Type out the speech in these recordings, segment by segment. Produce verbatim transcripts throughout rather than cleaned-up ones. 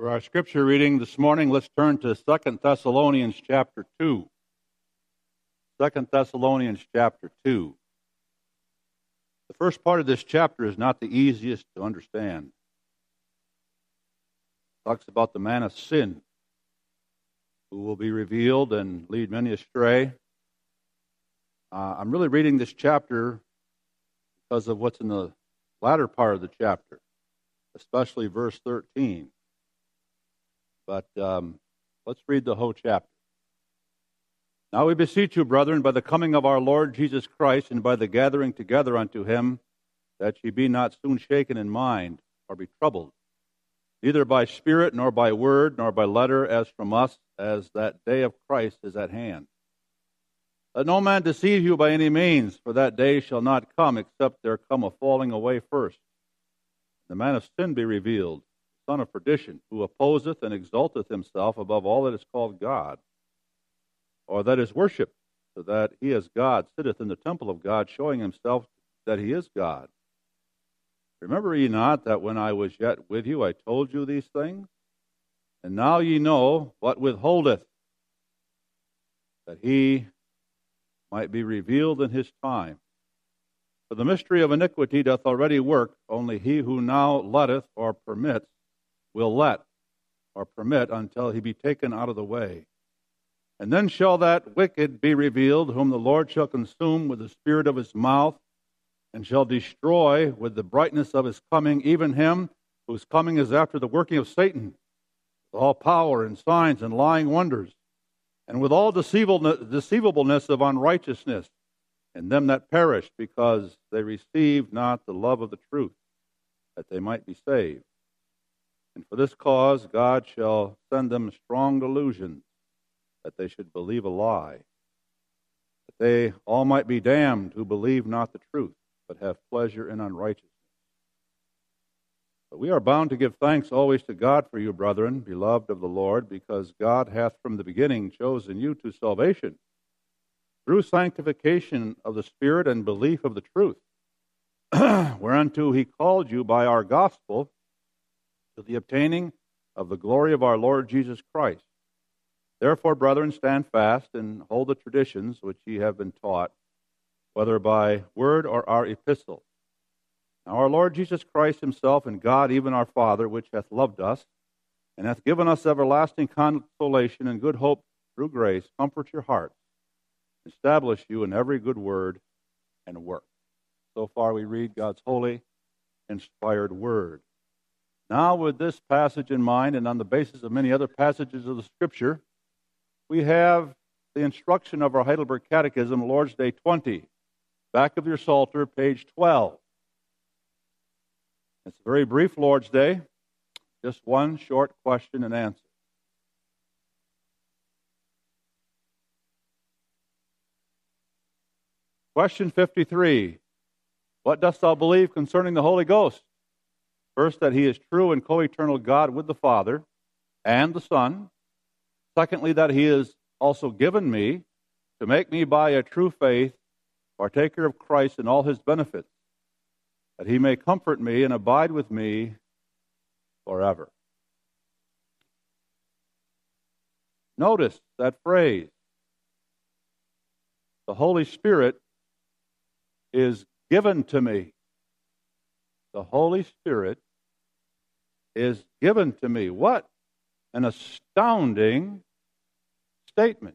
For our scripture reading this morning, let's turn to Second Thessalonians chapter two. Second Thessalonians chapter two. The first part of this chapter is not the easiest to understand. It talks about the man of sin who will be revealed and lead many astray. Uh, I'm really reading this chapter because of what's in the latter part of the chapter, especially verse thirteen. But um, let's read the whole chapter. Now we beseech you, brethren, by the coming of our Lord Jesus Christ, and by the gathering together unto him, that ye be not soon shaken in mind, or be troubled, neither by spirit, nor by word, nor by letter, as from us, as that day of Christ is at hand. Let no man deceive you by any means, for that day shall not come, except there come a falling away first, the man of sin be revealed, son of perdition, who opposeth and exalteth himself above all that is called God, or that is worshipped, so that he as God sitteth in the temple of God, showing himself that he is God. Remember ye not that when I was yet with you I told you these things? And now ye know what withholdeth, that he might be revealed in his time. For the mystery of iniquity doth already work, only he who now letteth or permits will let or permit until he be taken out of the way. And then shall that wicked be revealed, whom the Lord shall consume with the spirit of his mouth, and shall destroy with the brightness of his coming, even him whose coming is after the working of Satan, with all power and signs and lying wonders, and with all deceivableness of unrighteousness, in them that perish, because they receive not the love of the truth, that they might be saved. And for this cause God shall send them strong delusions, that they should believe a lie, that they all might be damned who believe not the truth, but have pleasure in unrighteousness. But we are bound to give thanks always to God for you, brethren, beloved of the Lord, because God hath from the beginning chosen you to salvation, through sanctification of the Spirit and belief of the truth, whereunto he called you by our gospel, to the obtaining of the glory of our Lord Jesus Christ. Therefore, brethren, stand fast and hold the traditions which ye have been taught, whether by word or our epistle. Now our Lord Jesus Christ himself and God, even our Father, which hath loved us, and hath given us everlasting consolation and good hope through grace, comfort your hearts, establish you in every good word and work. So far we read God's holy, inspired word. Now, with this passage in mind, and on the basis of many other passages of the Scripture, we have the instruction of our Heidelberg Catechism, Lord's Day twenty, back of your Psalter, page twelve. It's a very brief Lord's Day, just one short question and answer. Question fifty-three. What dost thou believe concerning the Holy Ghost? First, that he is true and co-eternal God with the Father and the Son. Secondly, that he is also given me to make me by a true faith partaker of Christ and all his benefits, that he may comfort me and abide with me forever. Notice that phrase. The Holy Spirit is given to me. The Holy Spirit is given to me. What an astounding statement.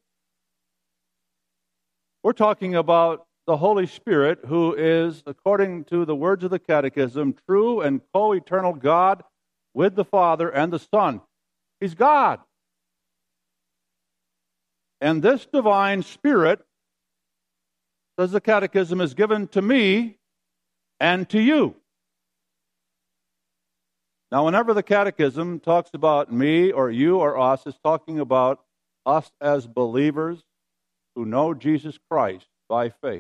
We're talking about the Holy Spirit, who is, according to the words of the Catechism, true and co-eternal God with the Father and the Son. He's God. And this divine Spirit, says the Catechism, is given to me and to you. Now, whenever the Catechism talks about me or you or us, it's talking about us as believers who know Jesus Christ by faith.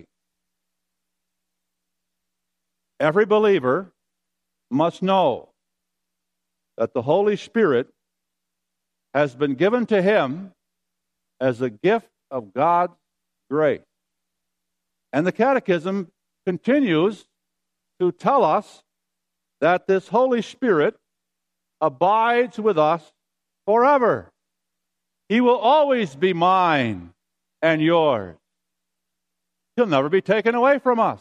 Every believer must know that the Holy Spirit has been given to him as a gift of God's grace. And the Catechism continues to tell us that this Holy Spirit abides with us forever. He will always be mine and yours. He'll never be taken away from us.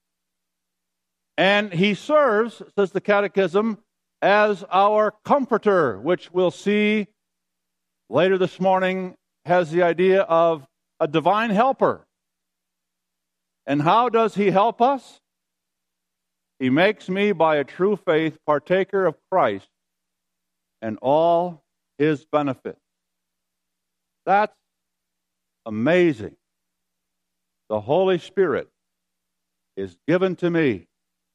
And he serves, says the Catechism, as our comforter, which we'll see later this morning has the idea of a divine helper. And how does he help us? He makes me, by a true faith, partaker of Christ and all his benefits. That's amazing. The Holy Spirit is given to me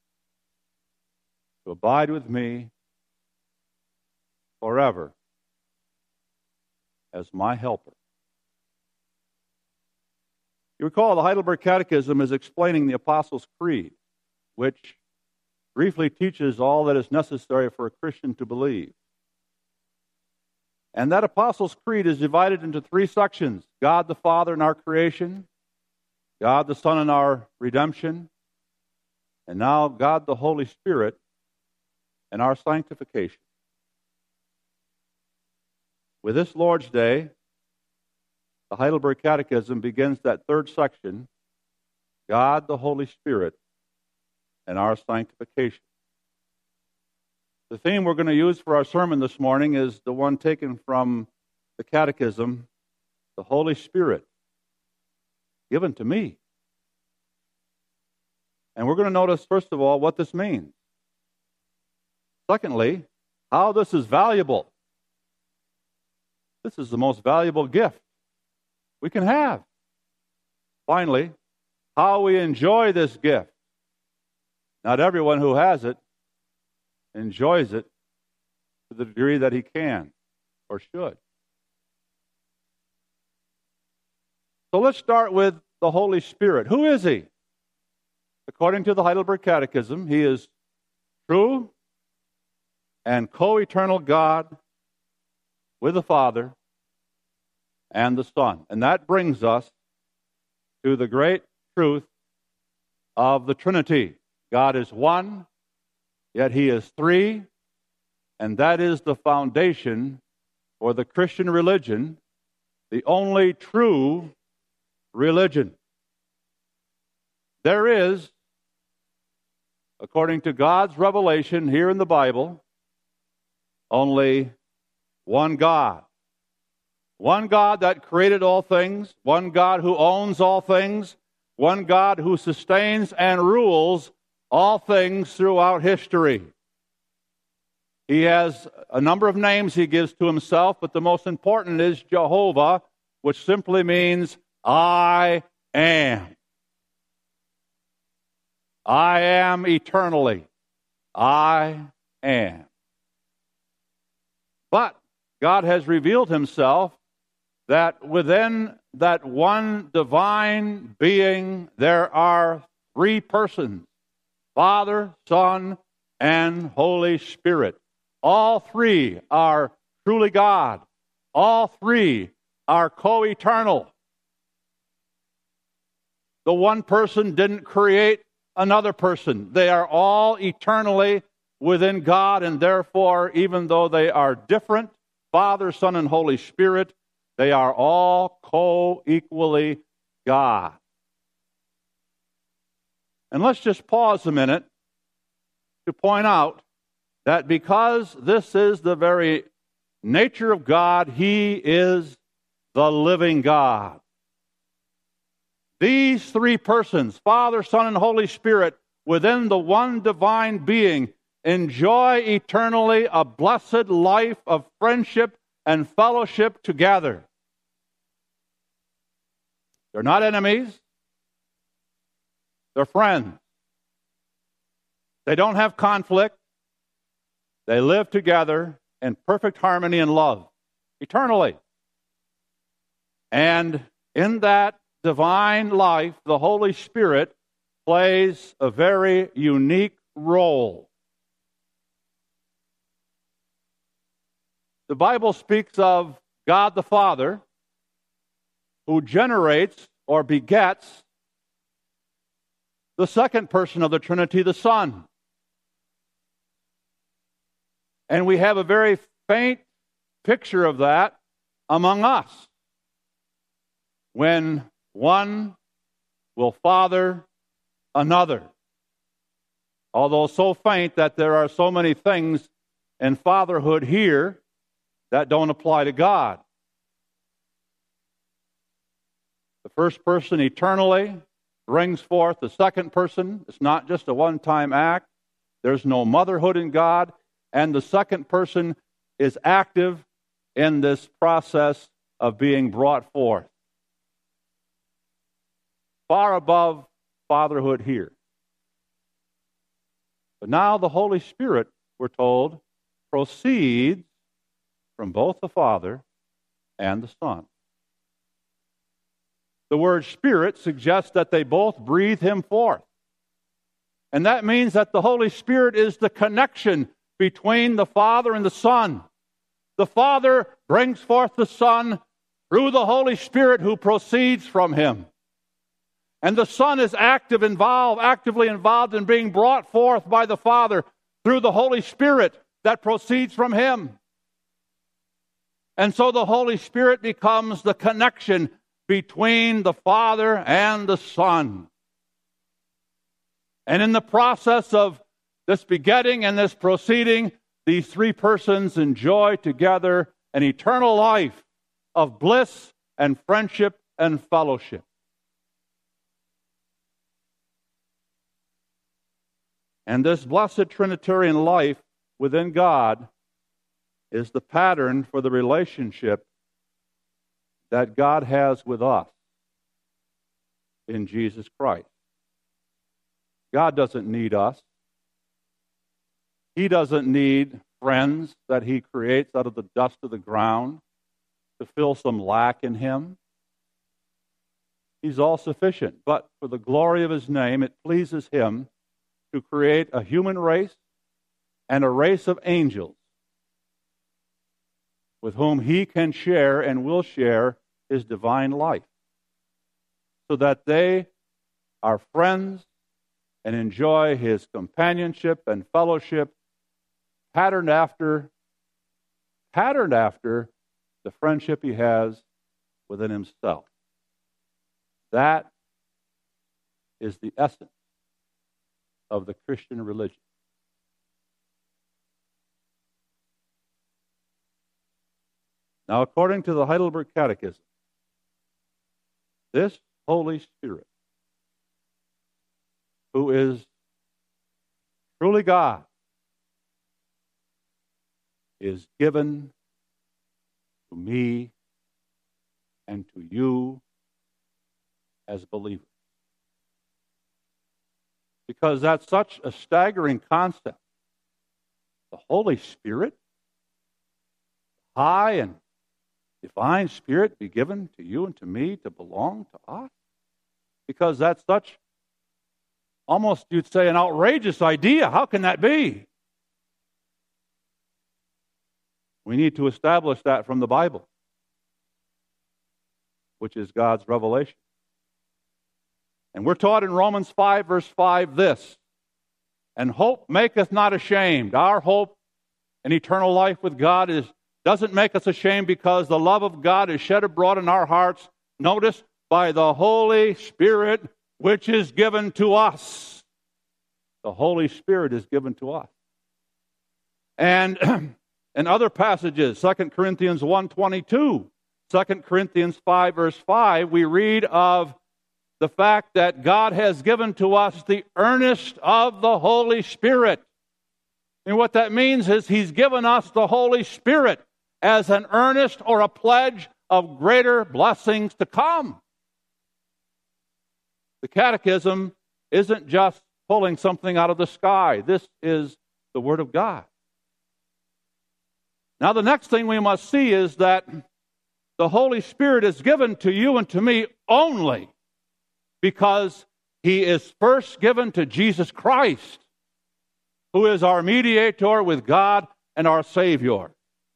to abide with me forever as my helper. You recall the Heidelberg Catechism is explaining the Apostles' Creed, which briefly teaches all that is necessary for a Christian to believe. And that Apostles' Creed is divided into three sections: God the Father in our creation, God the Son in our redemption, and now God the Holy Spirit in our sanctification. With this Lord's Day, the Heidelberg Catechism begins that third section, God the Holy Spirit and our sanctification. The theme we're going to use for our sermon this morning is the one taken from the Catechism, the Holy Spirit given to me. And we're going to notice, first of all, what this means. Secondly, how this is valuable. This is the most valuable gift we can have. Finally, how we enjoy this gift. Not everyone who has it enjoys it to the degree that he can or should. So let's start with the Holy Spirit. Who is he? According to the Heidelberg Catechism, he is true and co-eternal God with the Father and the Son. And that brings us to the great truth of the Trinity. God is one, yet he is three, and that is the foundation for the Christian religion, the only true religion. There is, according to God's revelation here in the Bible, only one God. One God that created all things, one God who owns all things, one God who sustains and rules all things throughout history. He has a number of names he gives to himself, but the most important is Jehovah, which simply means I am. I am eternally. I am. But God has revealed himself that within that one divine being there are three persons: Father, Son, and Holy Spirit. All three are truly God. All three are co-eternal. The one person didn't create another person. They are all eternally within God, and therefore, even though they are different, Father, Son, and Holy Spirit, they are all co-equally God. And let's just pause a minute to point out that because this is the very nature of God, he is the living God. These three persons, Father, Son, and Holy Spirit, within the one divine being, enjoy eternally a blessed life of friendship and fellowship together. They're not enemies. They're friends. They don't have conflict. They live together in perfect harmony and love, eternally. And in that divine life, the Holy Spirit plays a very unique role. The Bible speaks of God the Father, who generates or begets the second person of the Trinity, the Son. And we have a very faint picture of that among us, when one will father another. Although so faint that there are so many things in fatherhood here that don't apply to God. The first person eternally brings forth the second person. It's not just a one-time act. There's no motherhood in God. And the second person is active in this process of being brought forth. Far above fatherhood here. But now the Holy Spirit, we're told, proceeds from both the Father and the Son. The word Spirit suggests that they both breathe Him forth. And that means that the Holy Spirit is the connection between the Father and the Son. The Father brings forth the Son through the Holy Spirit who proceeds from Him. And the Son is active, involved, actively involved in being brought forth by the Father through the Holy Spirit that proceeds from Him. And so the Holy Spirit becomes the connection between the Father and the Son. And in the process of this begetting and this proceeding, these three persons enjoy together an eternal life of bliss and friendship and fellowship. And this blessed Trinitarian life within God is the pattern for the relationship that God has with us in Jesus Christ. God doesn't need us. He doesn't need friends that He creates out of the dust of the ground to fill some lack in Him. He's all sufficient. But for the glory of His name, it pleases Him to create a human race and a race of angels with whom He can share and will share His divine life, so that they are friends and enjoy His companionship and fellowship, patterned after, patterned after the friendship He has within Himself. That is the essence of the Christian religion. Now, according to the Heidelberg Catechism, this Holy Spirit, who is truly God, is given to me and to you as believers. Because that's such a staggering concept. The Holy Spirit, high and divine Spirit, be given to you and to me to belong to us? Because that's such, almost you'd say, an outrageous idea. How can that be? We need to establish that from the Bible, which is God's revelation. And we're taught in Romans five, verse five, this: and hope maketh not ashamed. Our hope in eternal life with God is doesn't make us ashamed, because the love of God is shed abroad in our hearts, notice, by the Holy Spirit which is given to us. The Holy Spirit is given to us. And in other passages, Second Corinthians one twenty-two, Second Corinthians five, verse five, we read of the fact that God has given to us the earnest of the Holy Spirit. And what that means is He's given us the Holy Spirit as an earnest or a pledge of greater blessings to come. The Catechism isn't just pulling something out of the sky. This is the Word of God. Now, the next thing we must see is that the Holy Spirit is given to you and to me only because He is first given to Jesus Christ, who is our mediator with God and our Savior.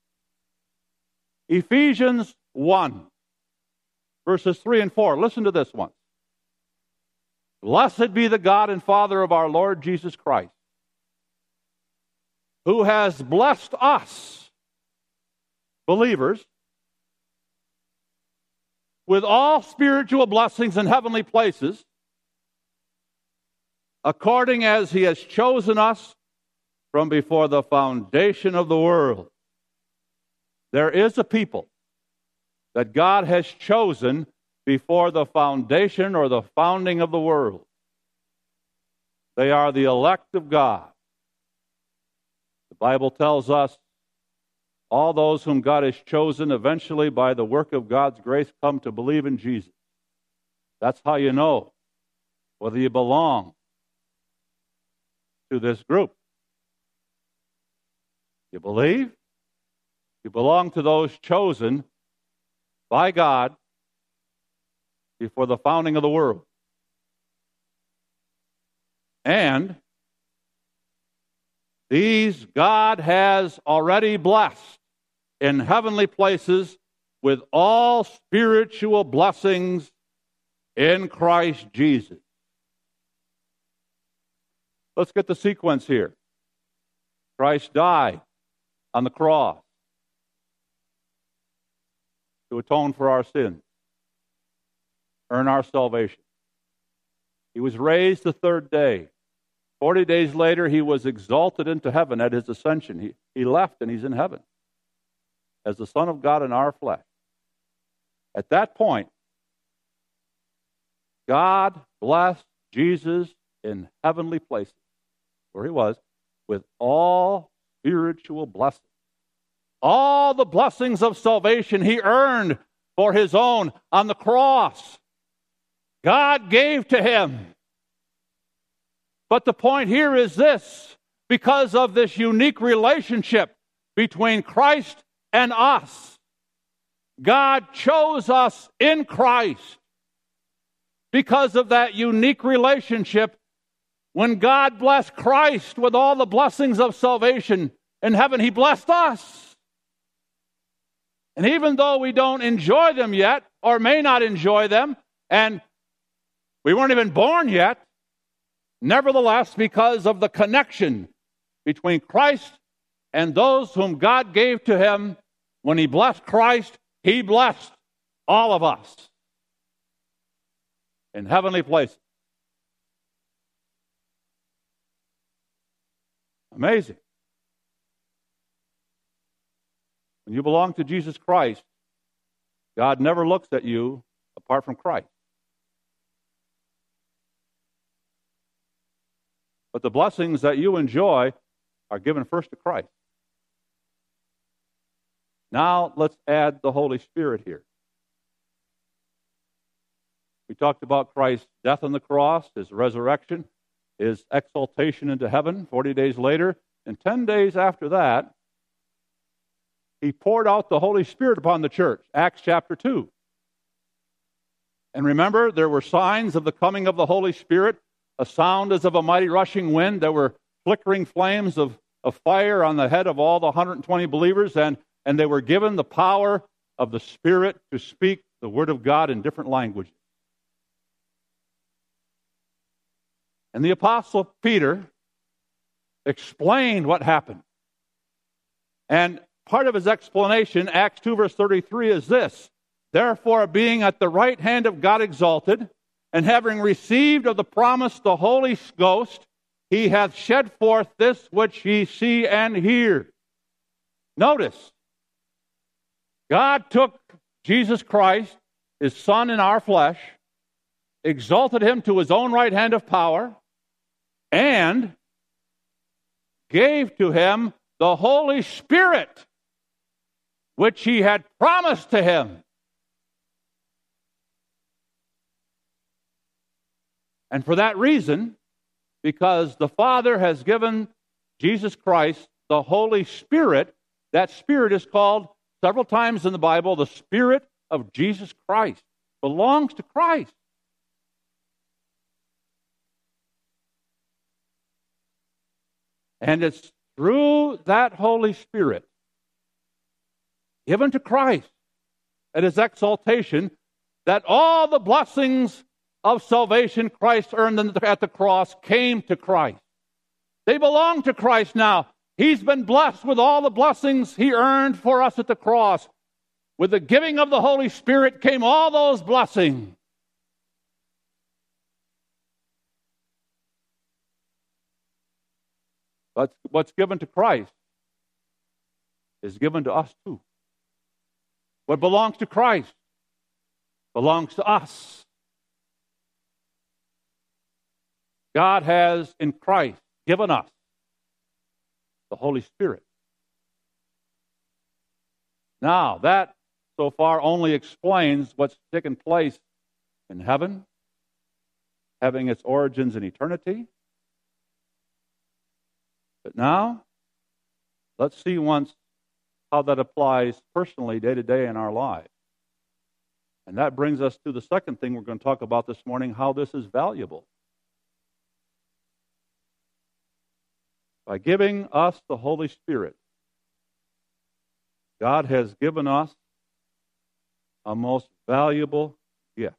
Ephesians one, verses three and four. Listen to this one. Blessed be the God and Father of our Lord Jesus Christ, who has blessed us believers with all spiritual blessings in heavenly places, according as he has chosen us from before the foundation of the world. There is a people that God has chosen before the foundation or the founding of the world. They are the elect of God. The Bible tells us all those whom God has chosen eventually by the work of God's grace come to believe in Jesus. That's how you know whether you belong to this group. You believe? You belong to those chosen by God before the founding of the world. And these God has already blessed in heavenly places with all spiritual blessings in Christ Jesus. Let's get the sequence here. Christ died on the cross to atone for our sins, earn our salvation. He was raised the third day. Forty days later, he was exalted into heaven at his ascension. He, he left and he's in heaven as the Son of God in our flesh. At that point, God blessed Jesus in heavenly places, where he was, with all spiritual blessings. All the blessings of salvation he earned for his own on the cross. God gave to him. But the point here is this: because of this unique relationship between Christ and us, God chose us in Christ. Because of that unique relationship, when God blessed Christ with all the blessings of salvation in heaven, he blessed us. And even though we don't enjoy them yet, or may not enjoy them, and we weren't even born yet, nevertheless, because of the connection between Christ and those whom God gave to him, when he blessed Christ, he blessed all of us in heavenly places. Amazing. When you belong to Jesus Christ, God never looks at you apart from Christ. But the blessings that you enjoy are given first to Christ. Now let's add the Holy Spirit here. We talked about Christ's death on the cross, his resurrection, his exaltation into heaven forty days later, and ten days after that, he poured out the Holy Spirit upon the church, Acts chapter two. And remember, there were signs of the coming of the Holy Spirit, a sound as of a mighty rushing wind. There were flickering flames of, of fire on the head of all the one hundred twenty believers, and, and they were given the power of the Spirit to speak the Word of God in different languages. And the Apostle Peter explained what happened. And part of his explanation, Acts two verse thirty-three, is this: therefore, being at the right hand of God exalted, and having received of the promise the Holy Ghost, he hath shed forth this which ye see and hear. Notice, God took Jesus Christ, his Son in our flesh, exalted him to his own right hand of power, and gave to him the Holy Spirit, which he had promised to him. And for that reason, because the Father has given Jesus Christ the Holy Spirit, that Spirit is called several times in the Bible the Spirit of Jesus Christ. Belongs to Christ. And it's through that Holy Spirit given to Christ at his exaltation that all the blessings of salvation Christ earned at the cross came to Christ. They belong to Christ now. He's been blessed with all the blessings He earned for us at the cross. With the giving of the Holy Spirit came all those blessings. But what's given to Christ is given to us too. What belongs to Christ belongs to us. God has in Christ given us the Holy Spirit. Now, that so far only explains what's taken place in heaven, having its origins in eternity. But now, let's see once how that applies personally day to day in our lives. And that brings us to the second thing we're going to talk about this morning, how this is valuable. By giving us the Holy Spirit, God has given us a most valuable gift.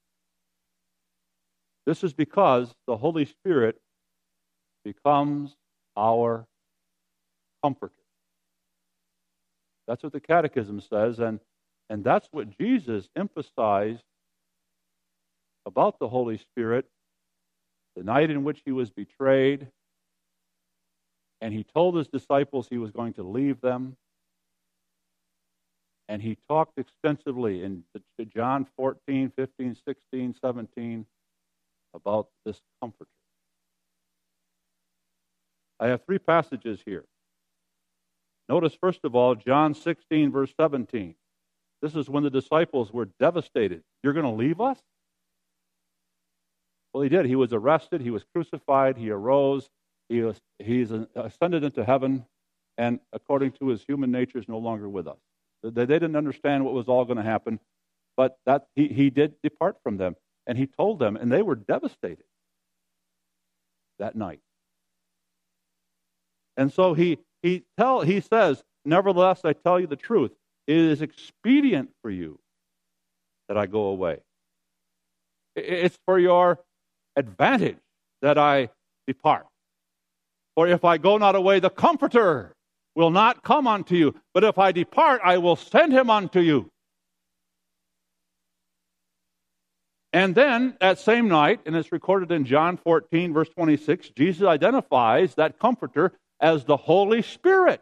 This is because the Holy Spirit becomes our comforter. That's what the Catechism says, and, and that's what Jesus emphasized about the Holy Spirit the night in which He was betrayed, and He told His disciples He was going to leave them. And He talked extensively in John fourteen, fifteen, sixteen, seventeen about this comforter. I have three passages here. Notice, first of all, John sixteen, verse seventeen. This is when the disciples were devastated. You're going to leave us? Well, He did. He was arrested. He was crucified. He arose. He was, he's ascended into heaven, and according to His human nature, is no longer with us. They didn't understand what was all going to happen, but that he, he did depart from them, and He told them, and they were devastated that night. And so he he tell he says, nevertheless, I tell you the truth. It is expedient for you that I go away. It's for your advantage that I depart. For if I go not away, the Comforter will not come unto you. But if I depart, I will send Him unto you. And then, that same night, and it's recorded in John fourteen, verse twenty-six, Jesus identifies that Comforter as the Holy Spirit.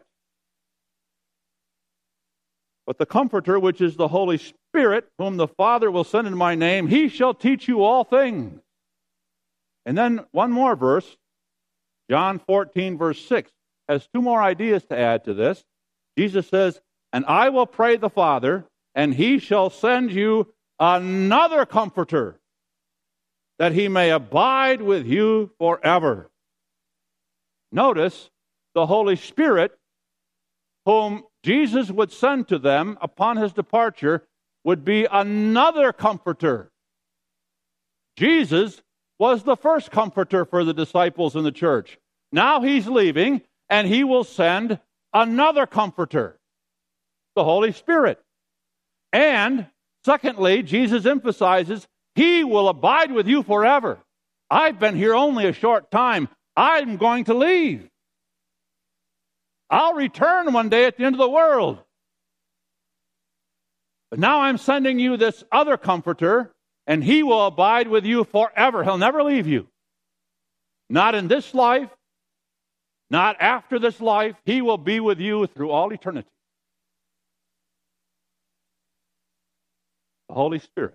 But the Comforter, which is the Holy Spirit, whom the Father will send in my name, He shall teach you all things. And then one more verse, John fourteen, verse six, has two more ideas to add to this. Jesus says, and I will pray the Father, and He shall send you another Comforter, that He may abide with you forever. Notice, the Holy Spirit, whom Jesus would send to them upon His departure, would be another Comforter. Jesus was the first Comforter for the disciples in the church. Now He's leaving, and He will send another Comforter, the Holy Spirit. And secondly, Jesus emphasizes, He will abide with you forever. I've been here only a short time. I'm going to leave. I'll return one day at the end of the world. But now I'm sending you this other Comforter, and He will abide with you forever. He'll never leave you. Not in this life, not after this life. He will be with you through all eternity. The Holy Spirit.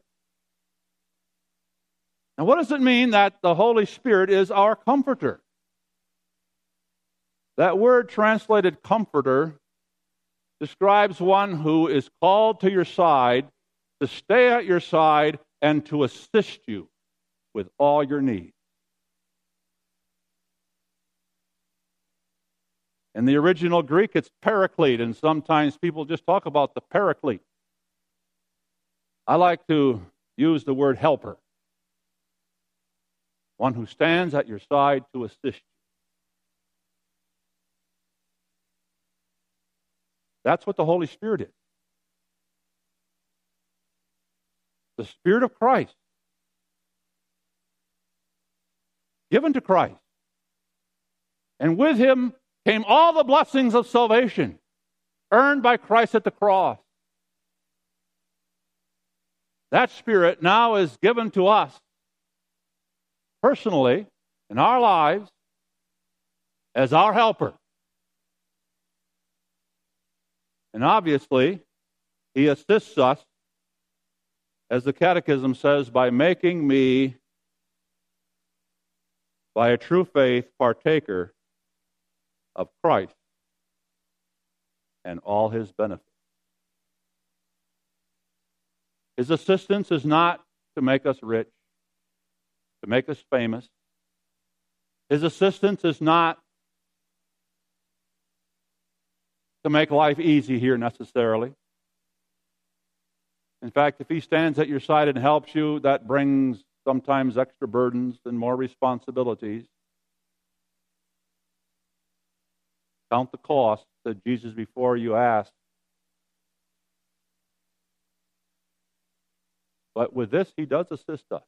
Now, what does it mean that the Holy Spirit is our Comforter? That word translated Comforter describes one who is called to your side, to stay at your side, and to assist you with all your needs. In the original Greek, it's Paraclete, and sometimes people just talk about the Paraclete. I like to use the word helper. One who stands at your side to assist you. That's what the Holy Spirit is. The Spirit of Christ, given to Christ. And with Him came all the blessings of salvation earned by Christ at the cross. That Spirit now is given to us personally in our lives as our helper. And obviously, He assists us, as the Catechism says, by making me, by a true faith, partaker of Christ and all His benefits. His assistance is not to make us rich, to make us famous. His assistance is not to make life easy here necessarily. In fact, if He stands at your side and helps you, that brings sometimes extra burdens and more responsibilities. Count the cost, said Jesus, before you ask. But with this, He does assist us.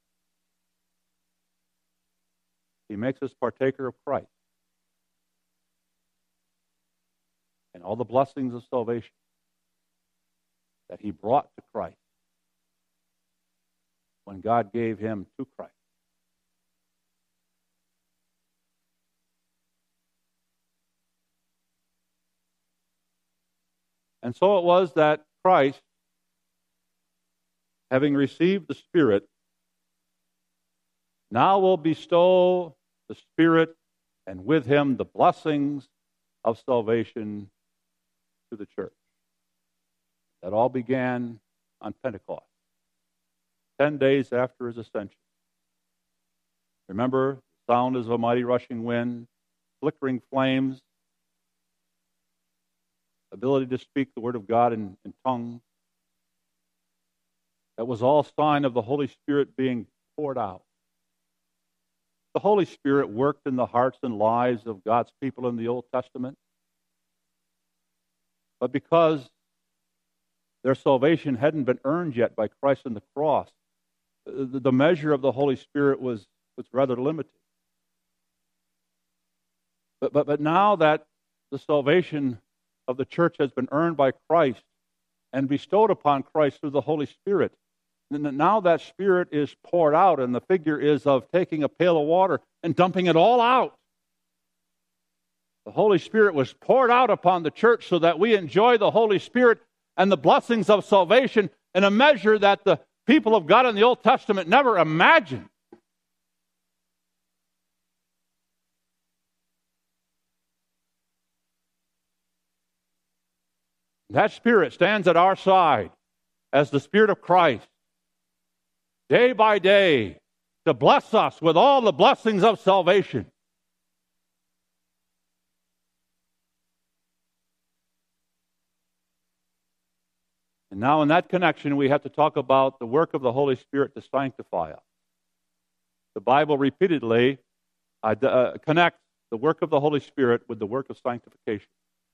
He makes us partaker of Christ and all the blessings of salvation that He brought to Christ when God gave Him to Christ. And so it was that Christ, having received the Spirit, now will bestow the Spirit and with Him the blessings of salvation to the church. That all began on Pentecost, ten days after His ascension. Remember, the sound is of a mighty rushing wind, flickering flames, ability to speak the Word of God in, in tongues. That was all sign of the Holy Spirit being poured out. The Holy Spirit worked in the hearts and lives of God's people in the Old Testament. But because their salvation hadn't been earned yet by Christ on the cross, the, the measure of the Holy Spirit was, was rather limited. But, but, but now that the salvation of the church has been earned by Christ and bestowed upon Christ through the Holy Spirit, and now that Spirit is poured out, and the figure is of taking a pail of water and dumping it all out. The Holy Spirit was poured out upon the church so that we enjoy the Holy Spirit and the blessings of salvation in a measure that the people of God in the Old Testament never imagined. That Spirit stands at our side as the Spirit of Christ, day by day, to bless us with all the blessings of salvation. And now in that connection, we have to talk about the work of the Holy Spirit to sanctify us. The Bible repeatedly uh, uh, connects the work of the Holy Spirit with the work of sanctification.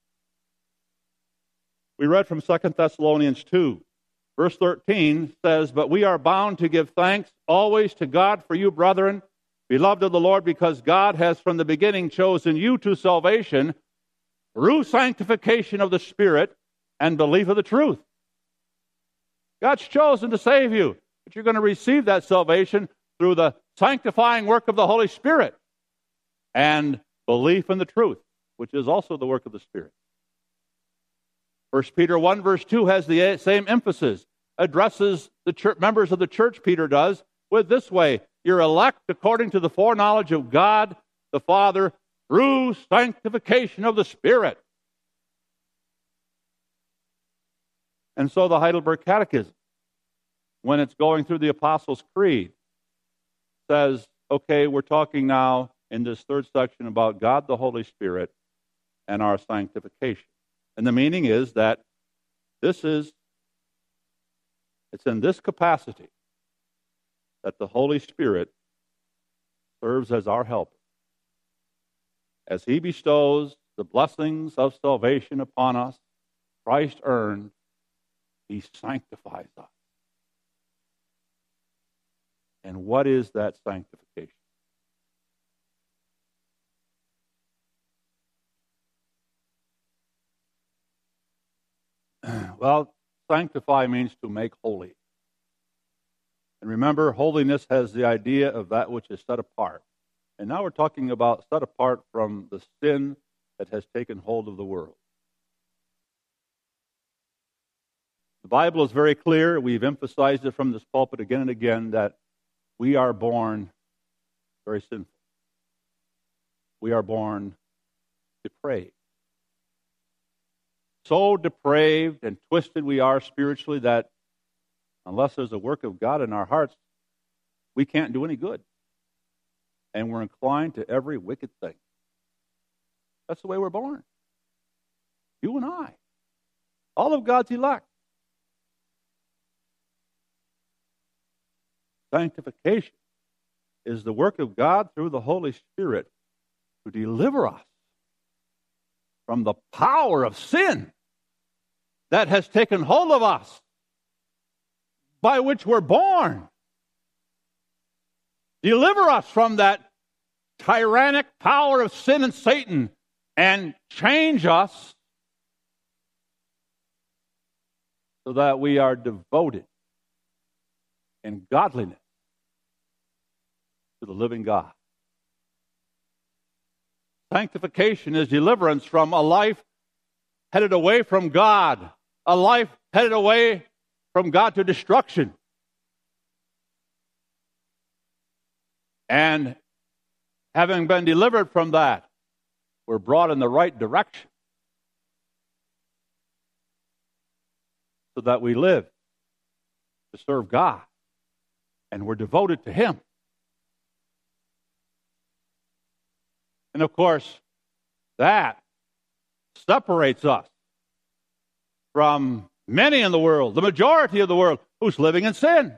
We read from Second Thessalonians two. Verse thirteen says, "But we are bound to give thanks always to God for you, brethren, beloved of the Lord, because God has from the beginning chosen you to salvation through sanctification of the Spirit and belief of the truth." God's chosen to save you, but you're going to receive that salvation through the sanctifying work of the Holy Spirit and belief in the truth, which is also the work of the Spirit. First Peter one, verse two has the same emphasis, addresses the church, members of the church, Peter does, with this way: "You're elect according to the foreknowledge of God the Father through sanctification of the Spirit." And so the Heidelberg Catechism, when it's going through the Apostles' Creed, says, okay, we're talking now in this third section about God the Holy Spirit and our sanctification. And the meaning is that this is, it's in this capacity that the Holy Spirit serves as our helper. As He bestows the blessings of salvation upon us, Christ earned, He sanctifies us. And what is that sanctification? Well, sanctify means to make holy. And remember, holiness has the idea of that which is set apart. And now we're talking about set apart from the sin that has taken hold of the world. The Bible is very clear. We've emphasized it from this pulpit again and again that we are born very sinful. We are born depraved. So depraved and twisted we are spiritually that unless there's a work of God in our hearts, we can't do any good. And we're inclined to every wicked thing. That's the way we're born. You and I. All of God's elect. Sanctification is the work of God through the Holy Spirit to deliver us from the power of sin that has taken hold of us, by which we're born. Deliver us from that tyrannic power of sin and Satan and change us so that we are devoted in godliness to the living God. Sanctification is deliverance from a life headed away from God, a life headed away from God to destruction. And having been delivered from that, we're brought in the right direction so that we live to serve God and we're devoted to Him. And of course, that separates us from many in the world, the majority of the world, who's living in sin.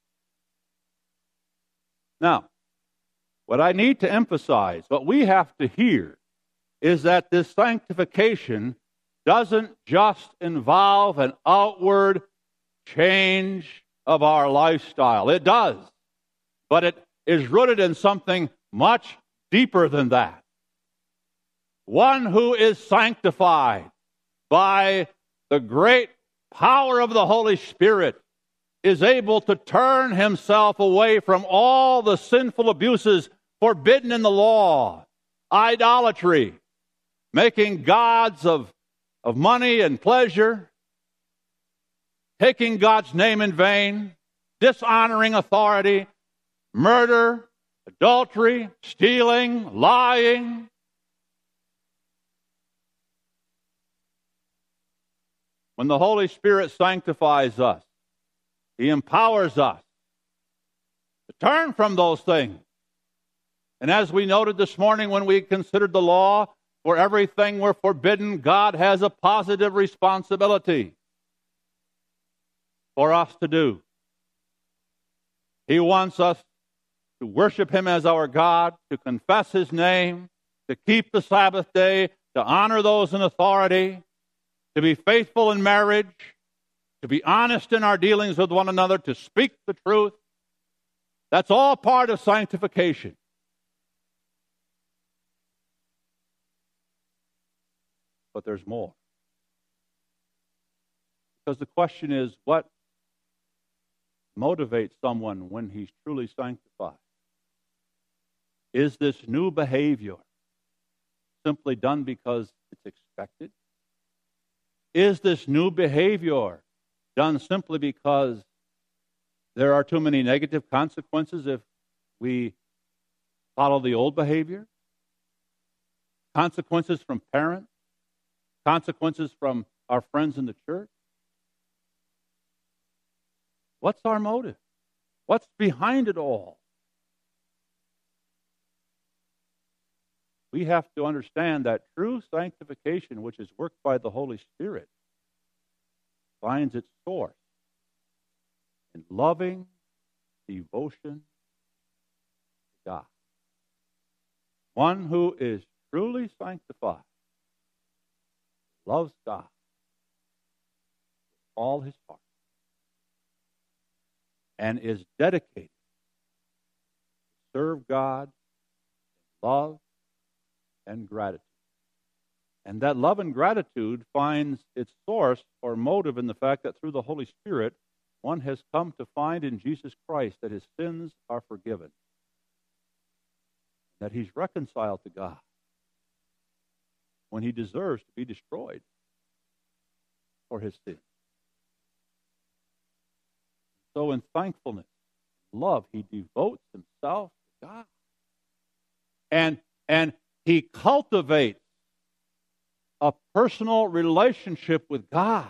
Now, what I need to emphasize, what we have to hear, is that this sanctification doesn't just involve an outward change of our lifestyle. It does, but it is rooted in something much deeper than that. One who is sanctified by the great power of the Holy Spirit is able to turn himself away from all the sinful abuses forbidden in the law, idolatry, making gods of, of money and pleasure, taking God's name in vain, dishonoring authority, murder, adultery, stealing, lying. When the Holy Spirit sanctifies us, He empowers us to turn from those things. And as we noted this morning when we considered the law, for everything we're forbidden, God has a positive responsibility for us to do. He wants us to worship Him as our God, to confess His name, to keep the Sabbath day, to honor those in authority, to be faithful in marriage, to be honest in our dealings with one another, to speak the truth. That's all part of sanctification. But there's more. Because the question is, what motivates someone when he's truly sanctified? Is this new behavior simply done because it's expected? Is this new behavior done simply because there are too many negative consequences if we follow the old behavior? Consequences from parents? Consequences from our friends in the church? What's our motive? What's behind it all? We have to understand that true sanctification, which is worked by the Holy Spirit, finds its source in loving devotion to God. One who is truly sanctified loves God with all his heart and is dedicated to serve God in love and gratitude And that love and gratitude finds its source or motive in the fact that through the Holy Spirit, one has come to find in Jesus Christ that his sins are forgiven, that he's reconciled to God when he deserves to be destroyed for his sins. So in thankfulness, love, he devotes himself to God. And, and he cultivates a personal relationship with God.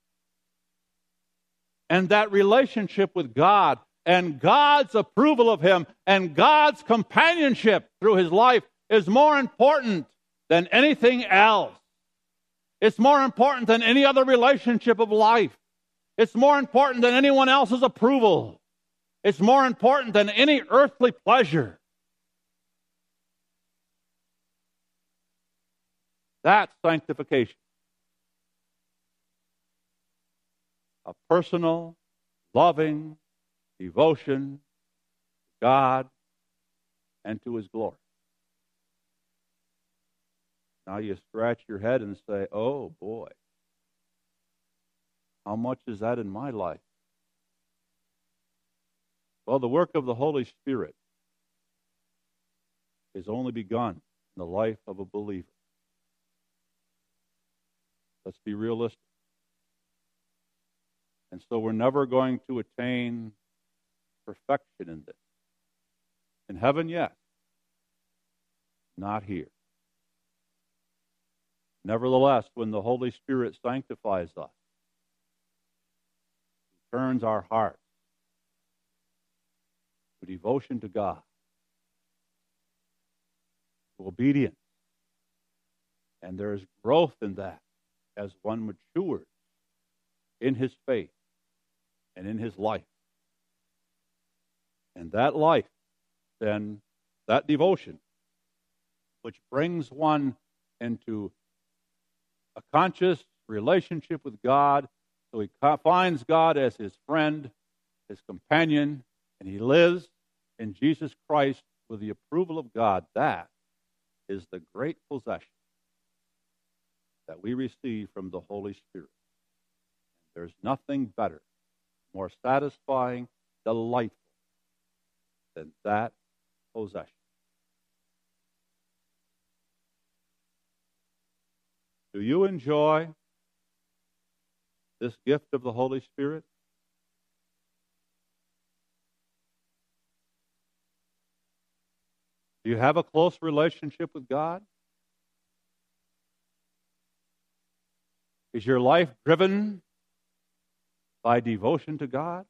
And that relationship with God and God's approval of him and God's companionship through his life is more important than anything else. It's more important than any other relationship of life. It's more important than anyone else's approval. It's more important than any earthly pleasure. That's sanctification. A personal, loving devotion to God and to his glory. Now you scratch your head and say, oh boy, how much is that in my life? Well, the work of the Holy Spirit is only begun in the life of a believer. Let's be realistic. And so we're never going to attain perfection in this. In heaven, yes. Not here. Nevertheless, when the Holy Spirit sanctifies us, he turns our hearts to devotion to God, to obedience. And there is growth in that as one matures in his faith and in his life. And that life, then, that devotion, which brings one into a conscious relationship with God, so he finds God as his friend, his companion, and he lives in Jesus Christ with the approval of God. That is the great possession that we receive from the Holy Spirit. There's nothing better, more satisfying, delightful than that possession. Do you enjoy this gift of the Holy Spirit? Do you have a close relationship with God? Is your life driven by devotion to God?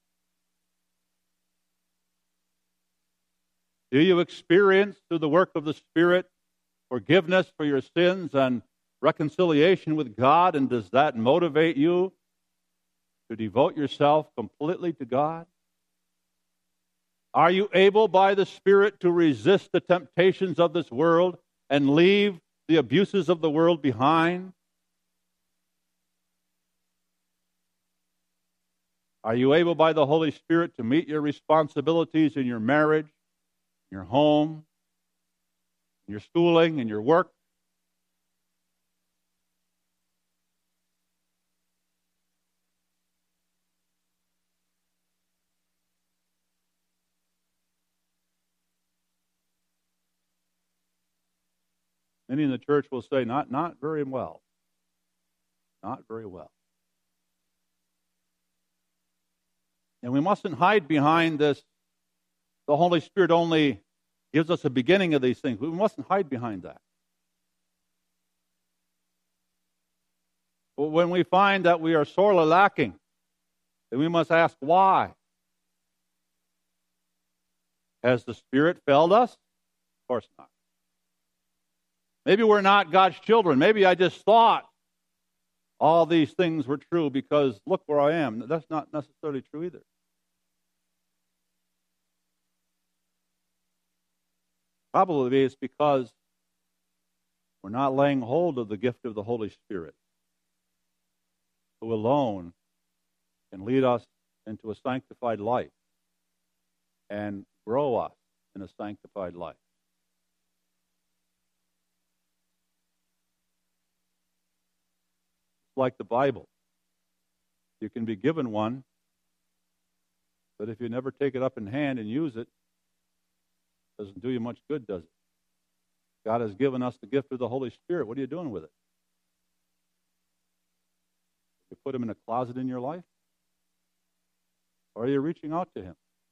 Do you experience through the work of the Spirit forgiveness for your sins and reconciliation with God? And does that motivate you to devote yourself completely to God? Are you able by the Spirit to resist the temptations of this world and leave the abuses of the world behind? Are you able by the Holy Spirit to meet your responsibilities in your marriage, in your home, in your schooling, in your work? Many in the church will say, not, not very well. Not very well. And we mustn't hide behind this. The Holy Spirit only gives us a beginning of these things. We mustn't hide behind that. But when we find that we are sorely lacking, then we must ask why. Has the Spirit failed us? Of course not. Maybe we're not God's children. Maybe I just thought all these things were true because look where I am. That's not necessarily true either. Probably it's because we're not laying hold of the gift of the Holy Spirit, who alone can lead us into a sanctified life and grow us in a sanctified life. like the Bible. You can be given one, but if you never take it up in hand and use it, it doesn't do you much good, does it? God has given us the gift of the Holy Spirit. What are you doing with it? You put him in a closet in your life? Or are you reaching out to him?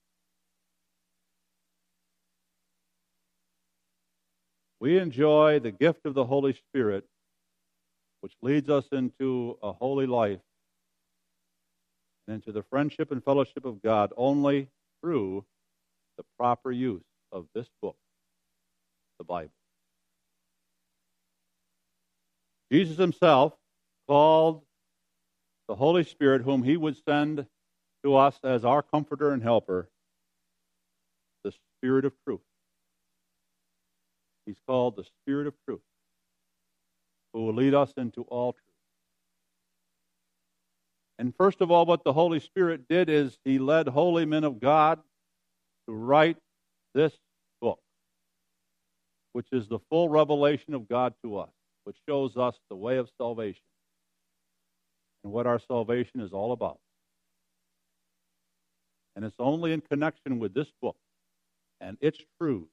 We enjoy the gift of the Holy Spirit, which leads us into a holy life and into the friendship and fellowship of God only through the proper use of this book, the Bible. Jesus himself called the Holy Spirit, whom he would send to us as our comforter and helper, the Spirit of truth. He's called the Spirit of truth, who will lead us into all truth. And first of all, what the Holy Spirit did is he led holy men of God to write this book, which is the full revelation of God to us, which shows us the way of salvation and what our salvation is all about. And it's only in connection with this book and its truth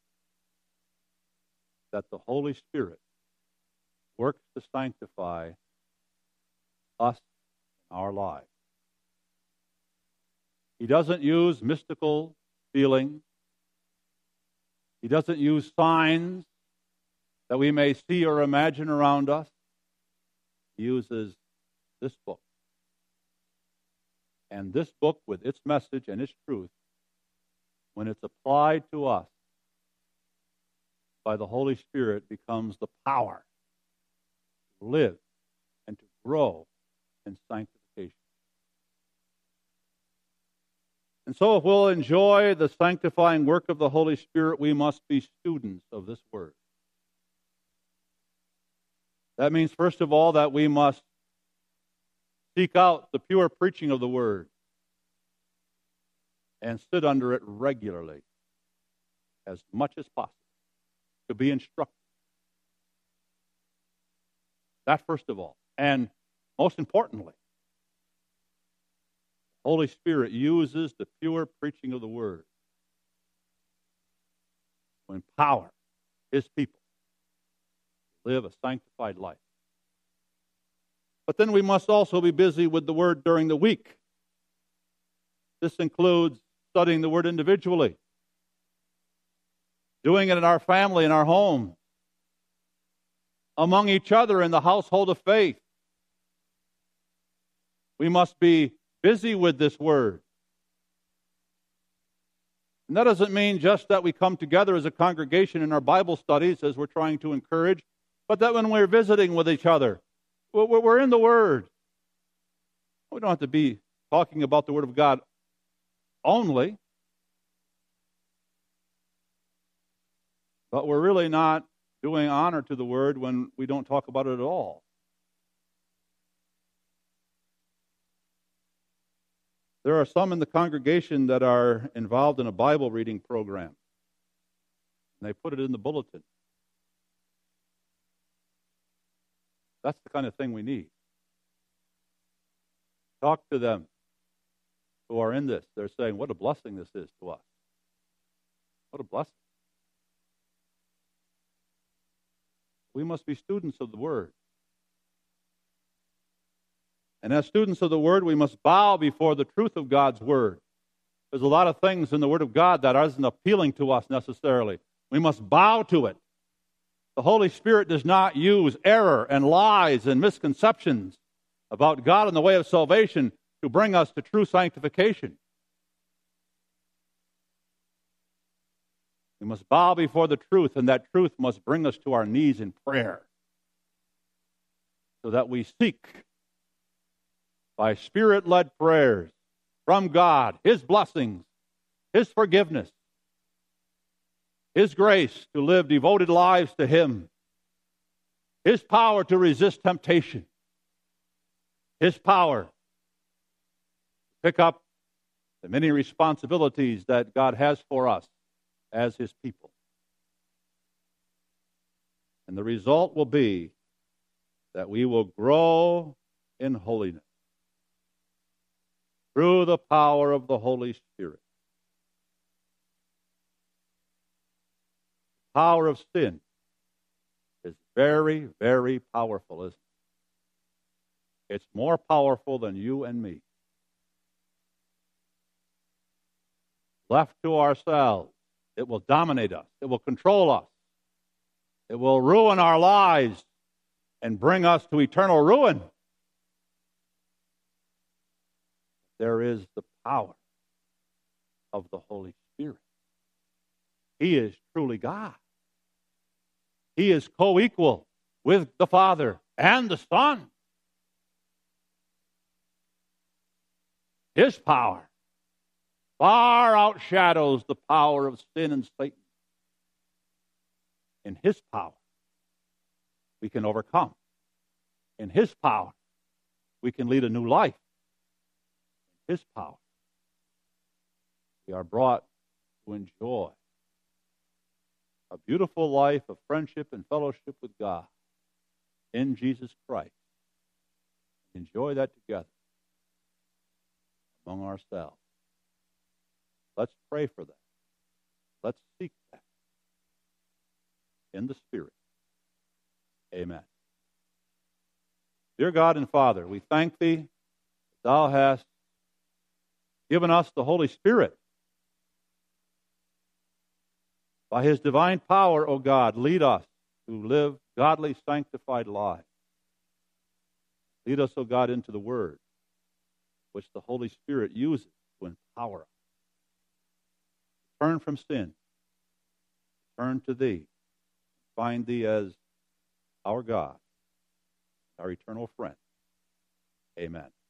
that the Holy Spirit works to sanctify us in our lives. He doesn't use mystical feelings. He doesn't use signs that we may see or imagine around us. He uses this book. And this book, with its message and its truth, when it's applied to us by the Holy Spirit, becomes the power to live and to grow in sanctification. And so if we'll enjoy the sanctifying work of the Holy Spirit, we must be students of this Word. That means, first of all, that we must seek out the pure preaching of the Word and sit under it regularly as much as possible to be instructed. That first of all. And most importantly, the Holy Spirit uses the pure preaching of the Word to empower His people to live a sanctified life. But then we must also be busy with the Word during the week. This includes studying the Word individually, doing it in our family, in our home, among each other in the household of faith. We must be busy with this Word. And that doesn't mean just that we come together as a congregation in our Bible studies, as we're trying to encourage, but that when we're visiting with each other, we're in the Word. We don't have to be talking about the Word of God only, but we're really not doing honor to the Word when we don't talk about it at all. There are some in the congregation that are involved in a Bible reading program, and they put it in the bulletin. That's the kind of thing we need. Talk to them who are in this. They're saying, what a blessing this is to us. What a blessing. We must be students of the Word. And as students of the Word, we must bow before the truth of God's Word. There's a lot of things in the Word of God that aren't appealing to us necessarily. We must bow to it. The Holy Spirit does not use error and lies and misconceptions about God and the way of salvation to bring us to true sanctification. We must bow before the truth, and that truth must bring us to our knees in prayer so that we seek by Spirit-led prayers from God His blessings, His forgiveness, His grace to live devoted lives to Him, His power to resist temptation, His power to pick up the many responsibilities that God has for us as His people. And the result will be that we will grow in holiness through the power of the Holy Spirit. The power of sin is very, very powerful, isn't it? It's more powerful than you and me. Left to ourselves, it will dominate us. It will control us. It will ruin our lives and bring us to eternal ruin. There is the power of the Holy Spirit. He is truly God. He is co-equal with the Father and the Son. His power far outshadows the power of sin and Satan. In His power, we can overcome. In His power, we can lead a new life. In His power, we are brought to enjoy a beautiful life of friendship and fellowship with God in Jesus Christ. Enjoy that together among ourselves. Let's pray for that. Let's seek that in the Spirit. Amen. Dear God and Father, we thank Thee that Thou hast given us the Holy Spirit. By His divine power, O God, lead us to live godly, sanctified lives. Lead us, O God, into the Word, which the Holy Spirit uses to empower us. Turn from sin. Turn to Thee. Find Thee as our God, our eternal friend. Amen.